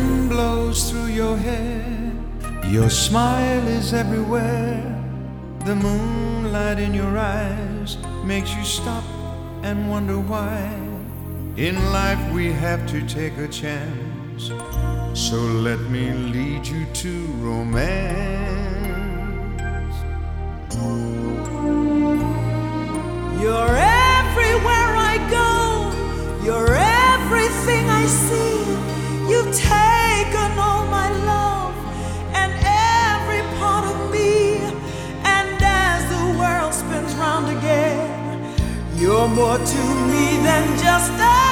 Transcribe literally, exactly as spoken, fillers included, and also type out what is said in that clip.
wind blows through your hair, your smile is everywhere. The moonlight in your eyes makes you stop and wonder why. In life we have to take a chance, so let me lead you to romance. You're everywhere I go, you're everything I see. You've taken all my love and every part of me. And as the world spins round again, you're more to me than just a